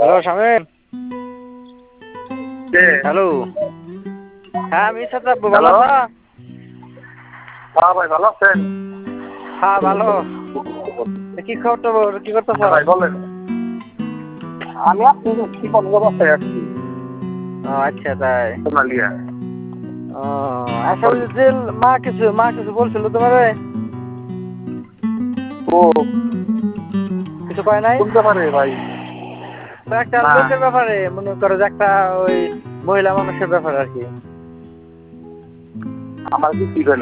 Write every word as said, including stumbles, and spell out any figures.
Hello Shamim. কে? Hello. হ্যাঁ আমি সাদ্দাব, ভালো হ্যালো। আছো? হ্যাঁ ভাই, ভালো আছেন? হ্যাঁ ভালো। কি খবর টবর, কি করতেছ? হ্যাঁ ভাই বলেন। আমি আপনি কি বন্ধ বাসায় আসছি ও আচ্ছা তাই। সোনালিয়া। ও আচ্ছা, ওই যে মা কিছু মা কিছু বলছিল তোমারে? ও কিছু কয় নাই? কোন ব্যাপারে ভাই? তো একটা না লোকের ব্যাপারে, মনে করো যে একটা ওই মহিলা মানুষের ব্যাপারে আর কি। আমার কি দিবেন